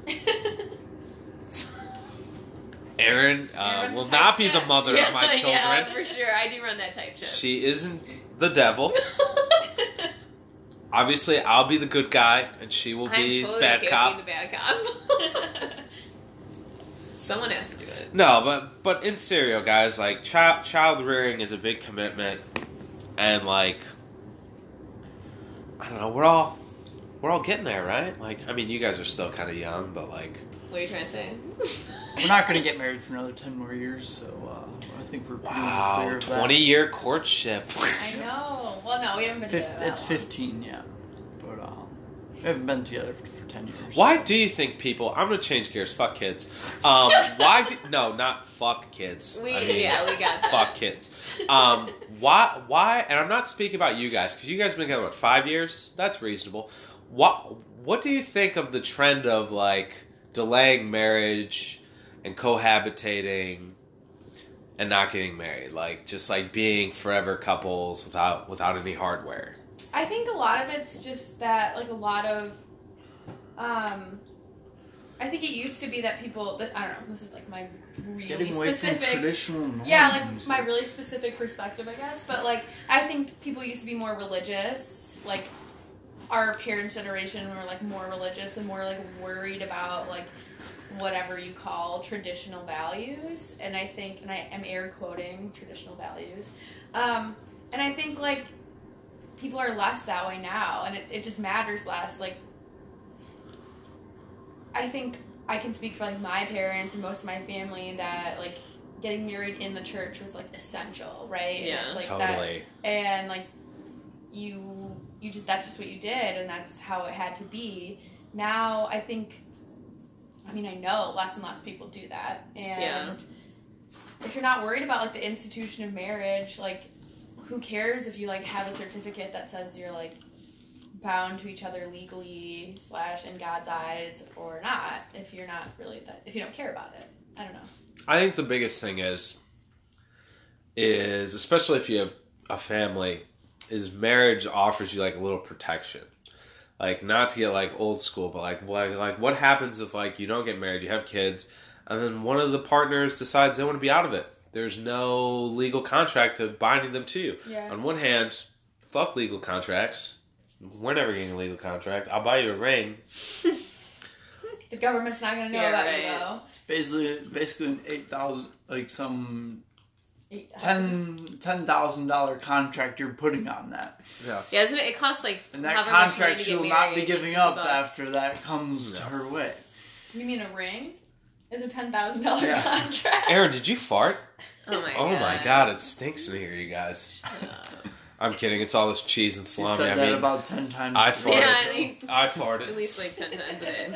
Aaron uh, Aaron's will a not type be the shit. mother yeah, of my children. Yeah, for sure. I do run that type ship. She isn't the devil. Obviously, I'll be the good guy, and she will I'm be totally bad okay cop. with being the bad cop. Someone has to do it. No, but but in serial, guys, like child child rearing is a big commitment, and like I don't know, we're all we're all getting there, right? Like, I mean, you guys are still kind of young, but like, What are you trying to say? We're not going to get married for another ten more years, so uh, I think we're pretty clear wow, of that. twenty year courtship. I know. Well, no, we haven't been Fif- together that it's long. fifteen, yeah. But uh, we haven't been together for, for ten years. Why do you think people? I'm gonna change gears. Fuck kids. Um, why? Do, no, not fuck kids. We I mean, yeah, we got that. fuck kids. Um, why? Why? And I'm not speaking about you guys because you guys have been together what five years? That's reasonable. What? What do you think of the trend of like delaying marriage and cohabitating and not getting married? Like just like being forever couples without without any hardware. I think a lot of it's just that, like, a lot of, um, I think it used to be that people, that, I don't know, this is, like, my really Getting away from specific, traditional norms. yeah, like, my really specific perspective, I guess, but, like, I think people used to be more religious, like, our parents' generation were, like, more religious and more, like, worried about, like, whatever you call traditional values, and I think, and I am air quoting traditional values, um, and I think, like, people are less that way now, and it, it just matters less. Like, I think I can speak for, like, my parents and most of my family that, like, getting married in the church was, like, essential, right? And Yeah, it's, like, totally. That, and, like, you, you just, that's just what you did, and that's how it had to be. Now, I think, I mean, I know less and less people do that, and Yeah. if you're not worried about, like, the institution of marriage, like, who cares if you, like, have a certificate that says you're, like, bound to each other legally slash in God's eyes or not, if you're not really that, if you don't care about it. I don't know. I think the biggest thing is, is especially if you have a family, is marriage offers you like a little protection. Like, not to get like old school, but like, like, like what happens if like you don't get married, you have kids, and then one of the partners decides they want to be out of it? There's no legal contract to binding them to you. Yeah. On one hand, fuck legal contracts. We're never getting a legal contract. I'll buy you a ring. The government's not going to know Yeah, about right. you, though. It's basically, basically an eight thousand, like some Eight thousand. ten ten thousand dollar contract you're putting on that, Yeah. Yeah, isn't it? It costs like and that however much money contract to she get will married. not be like giving fifty up bucks. after that comes No. to her way. You mean a ring? Is a ten thousand dollars Yeah. contract? Aaron, did you fart? Oh my Oh god. my god, it stinks in here, you guys. Yeah. I'm kidding. It's all this cheese and She salami. said I that mean, about ten times. I today. farted. Yeah, I mean- I At farted. least like ten times a day.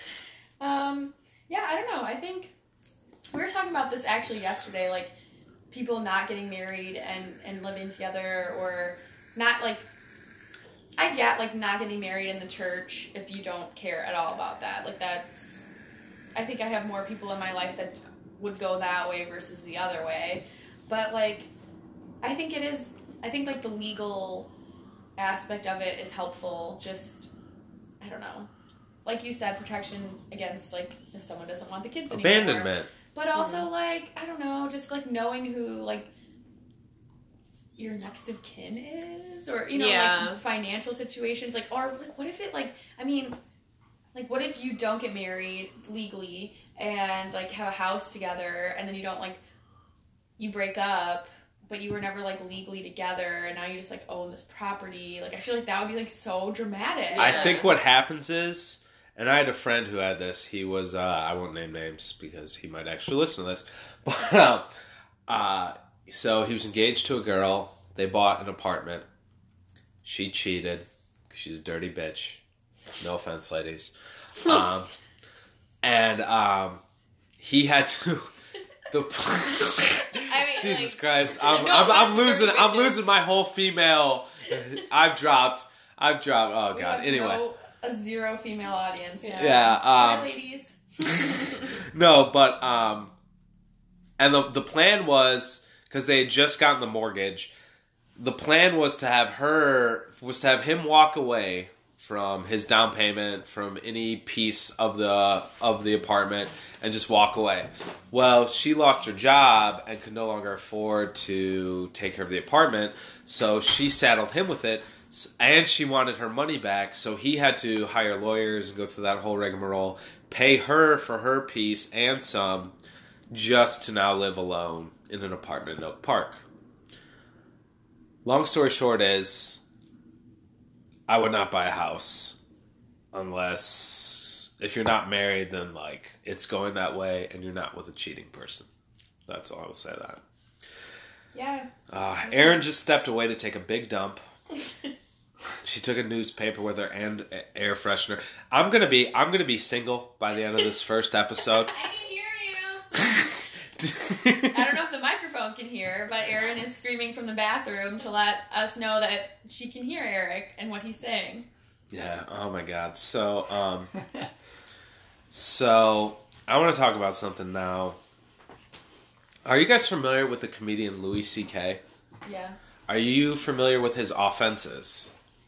Um, yeah, I don't know. I think we were talking about this actually yesterday. Like, people not getting married and, and living together, or not, like, I get, like, not getting married in the church if you don't care at all about that. Like, that's, I think I have more people in my life that would go that way versus the other way. But, like, I think it is, I think, like, the legal aspect of it is helpful. Just, I don't know. Like you said, protection against, like, if someone doesn't want the kids anymore. Abandonment. But also, mm-hmm. like, I don't know, just, like, knowing who, like, your next of kin is, or, you know, yeah. like, financial situations, like, or, like, what if it, like, I mean, like, what if you don't get married legally and, like, have a house together, and then you don't, like, you break up, but you were never, like, legally together, and now you just, like, own this property. Like, I feel like that would be, like, so dramatic. I think what happens is, and I had a friend who had this, he was, uh, I won't name names because he might actually listen to this, but, um, uh, so he was engaged to a girl, they bought an apartment, she cheated, because she's a dirty bitch, no offense, ladies, um, and, um, he had to, the... I mean, Jesus like, Christ! I'm no I'm, I'm losing dirty I'm bitches. losing my whole female. I've dropped. I've dropped. Oh We God. have Anyway. no, a zero female audience. Yeah. Yeah. Um, Hi, ladies. no, but um, and the the plan was, because they had just gotten the mortgage. The plan was to have her was to have him walk away from his down payment, from any piece of the of the apartment, and just walk away. Well, she lost her job and could no longer afford to take care of the apartment, so she saddled him with it, and she wanted her money back, so he had to hire lawyers and go through that whole rigmarole, pay her for her piece and some, just to now live alone in an apartment in Oak Park. Long story short is, I would not buy a house unless, if you're not married, then, like, it's going that way and you're not with a cheating person. That's all I will say that. Yeah. Uh, Erin just stepped away to take a big dump. She took a newspaper with her and air freshener. I'm gonna be I'm gonna be single by the end of this first episode. I can hear you. I don't know if the microphone can hear, but Erin is screaming from the bathroom to let us know that she can hear Eric and what he's saying. Yeah. Oh my God. So, um, so I want to talk about something now. Are you guys familiar with the comedian Louis C K? Yeah. Are you familiar with his offenses?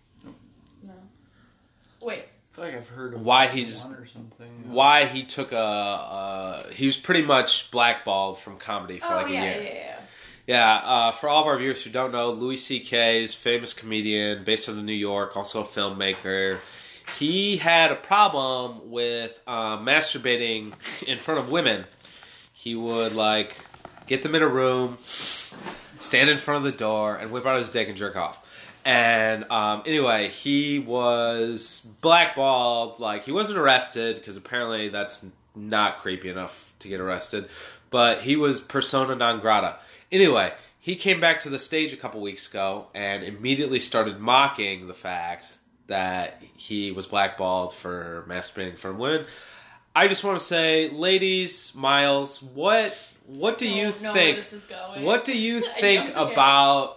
No. Wait. I feel like I've heard of Why he's one or something. why he took a uh, he was pretty much blackballed from comedy for Oh, like a yeah, year. yeah, yeah. Yeah, uh, for all of our viewers who don't know, Louis C K is a famous comedian based out of New York, also a filmmaker. He had a problem with uh, masturbating in front of women. He would, like, get them in a room, stand in front of the door, and whip out his dick and jerk off. And um, anyway, he was blackballed. Like, he wasn't arrested, because apparently that's not creepy enough to get arrested. But he was persona non grata. Anyway, he came back to the stage a couple weeks ago and immediately started mocking the fact that he was blackballed for masturbating from women. I just want to say, ladies, Miles, what what do No, you no, think? this is going. What do you I think don't get it. about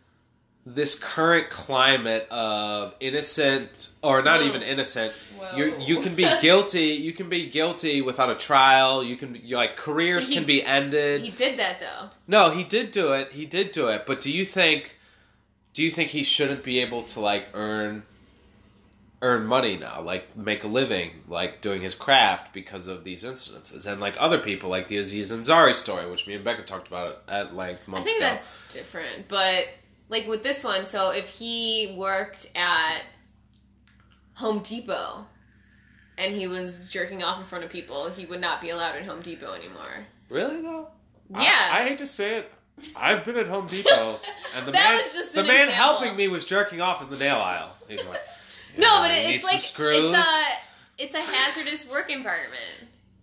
this current climate of innocent, or not Whoa. even innocent? Whoa. You you can be guilty. You can be guilty without a trial. You can you, like careers He- can be ended. He did that though. No, he did do it. He did do it. But do you think do you think he shouldn't be able to like earn earn money now, like make a living, like doing his craft because of these incidences, and like other people, like the Aziz Ansari story, which me and Becca talked about at length months I think ago. that's different, but like with this one, so if he worked at Home Depot and he was jerking off in front of people, he would not be allowed at Home Depot anymore. Really though? Yeah. I, I hate to say it. I've been at Home Depot, and the That man, was just the an man example. helping me was jerking off in the nail aisle. He was like, No, "Yeah, but you it, need it's some like screws?" it's a it's a hazardous work environment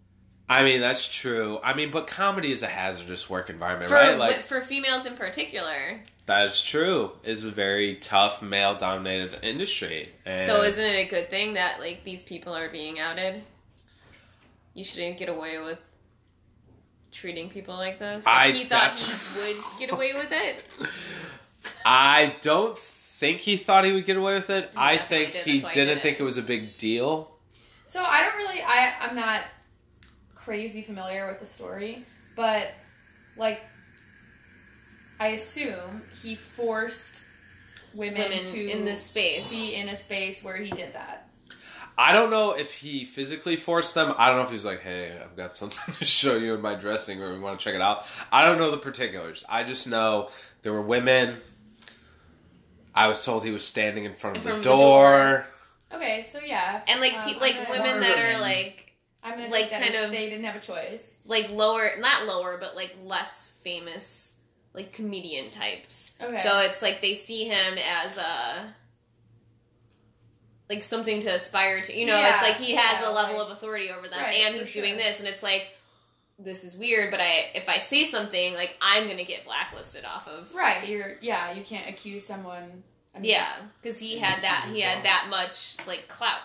I mean, that's true. I mean, but comedy is a hazardous work environment, for right? Like for females in particular. that is true. It's a very tough, male-dominated industry. And So isn't it a good thing that like these people are being outed? You shouldn't get away with treating people like this? Like I he thought def- he would get away with it? I don't think he thought he would get away with it. He I definitely think did. he That's why he didn't did think it. it was a big deal. So I don't really, I, I'm not crazy familiar with the story, but, like, I assume he forced women, Women to in this space. be in a space where he did that. I don't know if he physically forced them. I don't know if he was like, hey, I've got something to show you in my dressing room. You want to check it out? I don't know the particulars. I just know there were women. I was told he was standing in front of In the front of the door. Okay, so yeah. And like um, pe- like I'm gonna- women that are like I'm gonna like take that kind as of- they didn't have a choice. like lower, not lower, but like less famous, like comedian types. Okay. So it's like they see him as a like something to aspire to. You know, Yeah, it's like he has yeah, a level like- of authority over them, Right, and for he's doing sure. this, and it's like this is weird. But I, if I say something, like I'm gonna get blacklisted off of. Right, you're, yeah, you can't accuse someone. I mean, Yeah, because he had that. He had that much like clout.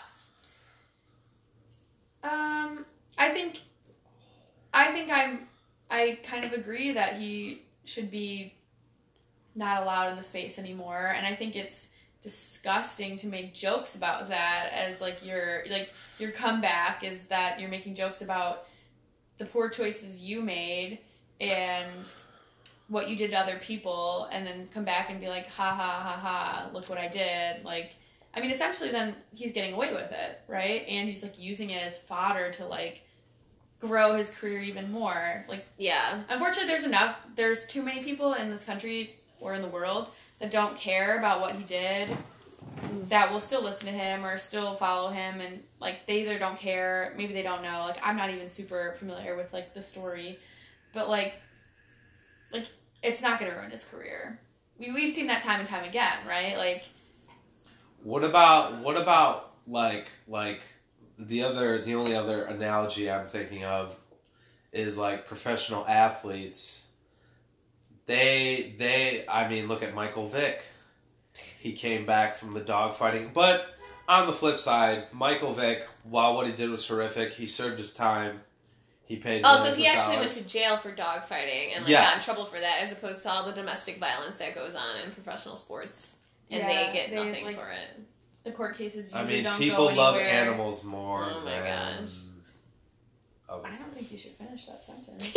Um, I think, I think I'm, I kind of agree that he should be not allowed in the space anymore, and I think it's disgusting to make jokes about that as like your like your comeback is that you're making jokes about the poor choices you made and what you did to other people, and then come back and be like, ha ha ha ha, look what I did. Like, I mean, essentially then he's getting away with it, right? And he's like using it as fodder to like grow his career even more. Like, Yeah. unfortunately, there's enough, there's too many people in this country or in the world that don't care about what he did, that will still listen to him or still follow him, and like they either don't care, maybe they don't know. Like, I'm not even super familiar with like the story, but like, like it's not going to ruin his career. We we've seen that time and time again, right? Like, What about what about like like the other the only other analogy I'm thinking of is like professional athletes. They they I mean look at Michael Vick. He came back from the dogfighting, but on the flip side, Michael Vick, while what he did was horrific, he served his time. He paid. Oh, so millions he of actually dollars. went to jail for dogfighting and like Yes. got in trouble for that, as opposed to all the domestic violence that goes on in professional sports, and Yeah, they get they, nothing like, for it. the court cases I usually mean, don't people go love anywhere. animals more Oh my than gosh. other I don't stuff. think you should finish that sentence.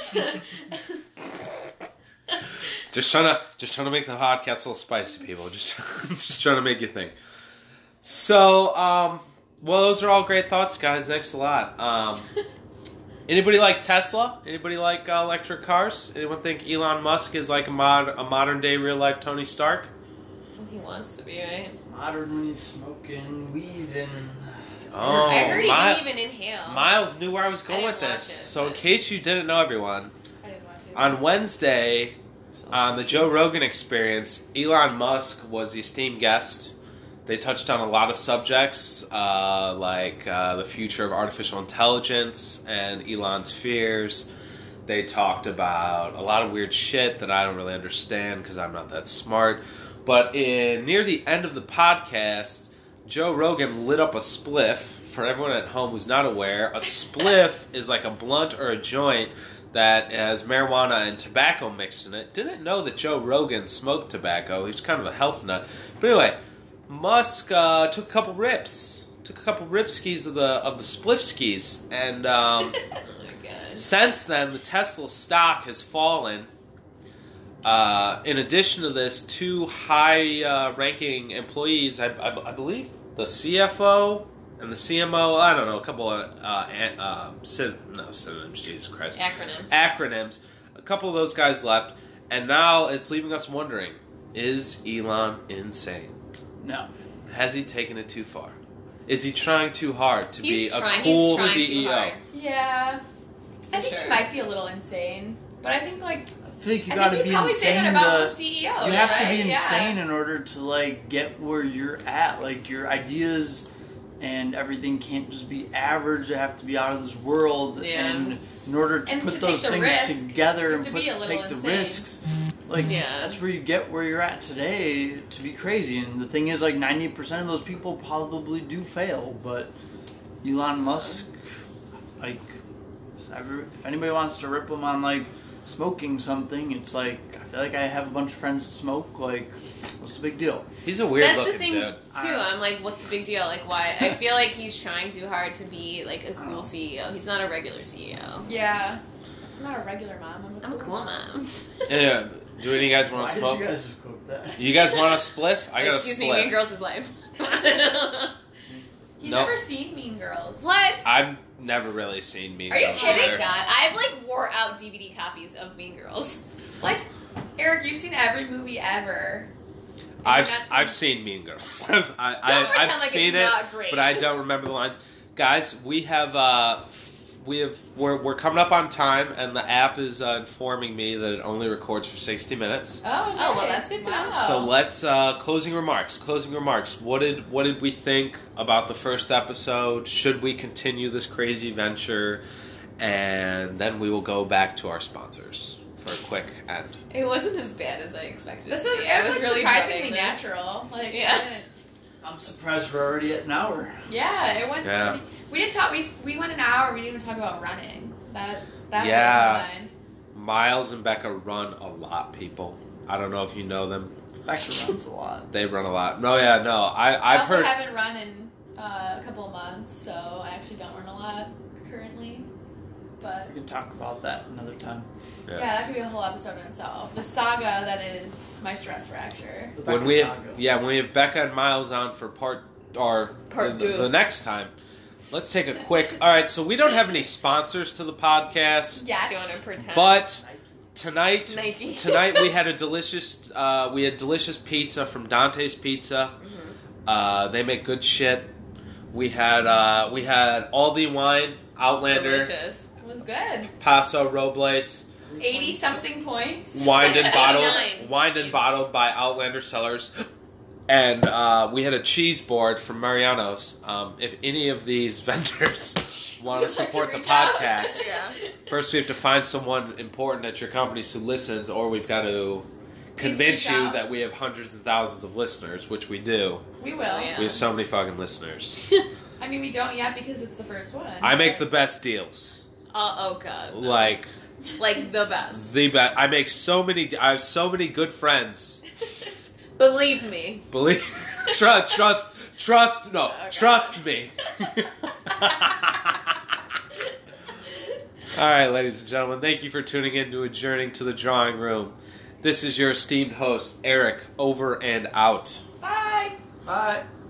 Just trying to just trying to make the podcast a little spicy, people. Just just trying to make you think. So, um, well, those are all great thoughts, guys. Thanks a lot. Um, anybody like Tesla? Anybody like uh, electric cars? Anyone think Elon Musk is like a mod a modern day real life Tony Stark? He wants to be, right? Modernly smoking weed and Oh, I heard he Mi- didn't even inhale. Miles knew where I was going I with didn't this. watch it, so, in but- case you didn't know, everyone, I didn't want to. on Wednesday, on the Joe Rogan Experience, Elon Musk was the esteemed guest. They touched on a lot of subjects, uh, like uh, the future of artificial intelligence and Elon's fears. They talked about a lot of weird shit that I don't really understand because I'm not that smart. But in near the end of the podcast, Joe Rogan lit up a spliff. For everyone at home who's not aware, a spliff is like a blunt or a joint that has marijuana and tobacco mixed in it. Didn't know that Joe Rogan smoked tobacco. He's kind of a health nut. But anyway, Musk uh, took a couple rips. Took a couple rip skis of the of the spliff skis. And um, Oh my god. since then, the Tesla stock has fallen. Uh, in addition to this, two high-ranking employees, I, I, I believe the C F O and the C M O, I don't know, a couple of, uh, an- uh, syn- no, synonyms, Jesus Christ. Acronyms. Acronyms. A couple of those guys left, and now it's leaving us wondering, is Elon insane? no. Has he taken it too far? Is he trying too hard to He's be trying. a cool he's trying C E O? Too hard. Yeah. I For think sure. he might be a little insane, but I think like I think you I gotta think be you probably say insane that about to. the C E O. You have right? to be Yeah. insane in order to like get where you're at. Like your ideas and everything can't just be average. They have to be out of this world. Yeah. And in order to And put to take those the things risk, together you and have to put, be a little take the insane. risks, like Yeah. that's where you get where you're at today to be crazy. And the thing is, like ninety percent of those people probably do fail, but Elon Musk, like Every, if anybody wants to rip them on like smoking something, it's like I feel like I have a bunch of friends that smoke. Like, what's the big deal? He's a weird That's looking the thing dude. too. I'm like, what's the big deal? Like, why? I feel like he's trying too hard to be like a cool C E O. He's not a regular C E O. Yeah. I'm not a regular mom. I'm a I'm a cool cool mom. Yeah, do any of you guys want Why to did smoke? you guys just quote that? You guys want a spliff? I got Excuse a me, spliff. Mean Girls is live. He's Nope. never seen Mean Girls. What? I've never really seen Mean Are you Girls kidding? either. God, I've like wore out D V D copies of Mean Girls. Like, Eric, you've seen every movie ever. I've You've not I've seen- seen Mean Girls. I've I, Don't I, I've pretend like seen it's it, not great. but I don't remember the lines. Guys, we have uh, we have we're we're coming up on time, and the app is uh, informing me that it only records for sixty minutes. Oh, Oh, well, nice. that's good to Wow. know. So let's uh, closing remarks. Closing remarks. What did what did we think about the first episode? Should we continue this crazy venture? And then we will go back to our sponsors for a quick end. It wasn't as bad as I expected. This it to was, be. it I was, was like, really surprisingly dreading this. natural. Like, Yeah. it didn't- I'm surprised we're already at an hour. yeah, it went. Yeah. We didn't talk. We we went an hour. We didn't even talk about running. That that Yeah. blew my mind. Miles and Becca run a lot, people. I don't know if you know them. Becca runs a lot. They run a lot. No, yeah, no. I, I I've also heard. haven't run in uh, a couple of months, so I actually don't run a lot currently. But We can talk about that another time. yeah. that could be a whole episode in itself. The saga that is my stress fracture. The When Becca we have, saga. yeah, when we have Becca and Miles on for part or Part the, two. the next time, let's take a quick. All right, so we don't have any sponsors to the podcast, Yes. Do you want to pretend? but tonight, Nike. tonight we had a delicious, uh, we had delicious pizza from Dante's Pizza. Mhm. Uh, they make good shit. We had uh, we had Aldi wine, Outlander, Delicious. It was good. Paso Robles. Eighty something points. Wined and bottled, eighty-nine. wined and bottled by Outlander Cellars, and uh, we had a cheese board from Mariano's. Um, if any of these vendors want to You'd like to support the reach out? podcast, Yeah. first we have to find someone important at your company who listens, or we've got to convince reach you out. that we have hundreds and thousands of listeners, which we do. We will. Oh, yeah. We have so many fucking listeners. I mean, we don't yet because it's the first one. I make but- the best deals, Uh, oh god. like Like the best. the best. I make so many. I have so many good friends. Believe me. Believe, trust, trust, trust. No, Okay. trust me. All right, ladies and gentlemen, thank you for tuning in to Adjourning to the Drawing Room. This is your esteemed host, Eric, over and out. Bye. Bye.